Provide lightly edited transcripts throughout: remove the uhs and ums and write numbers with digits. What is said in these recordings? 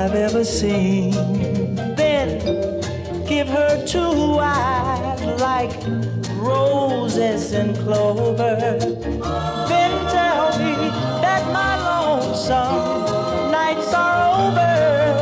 I've ever seen. Then give her two eyes like roses and clover. Then tell me that my lonesome nights are over.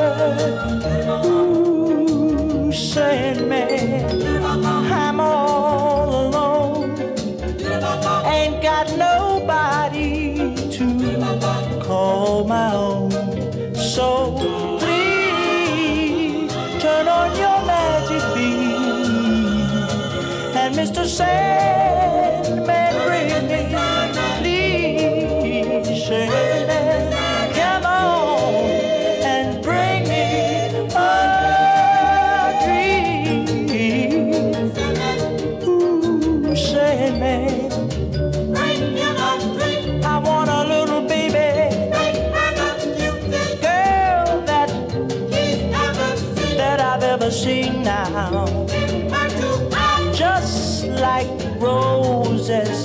Ooh, Sandman, I'm all alone. Ain't got nobody to call my own. So please turn on your magic beam, and Mr. Sandman, bring me, please, Sandman, come on and bring me a dream. Ooh, Sandman, I want a little baby, girl that I've ever seen now, just like roses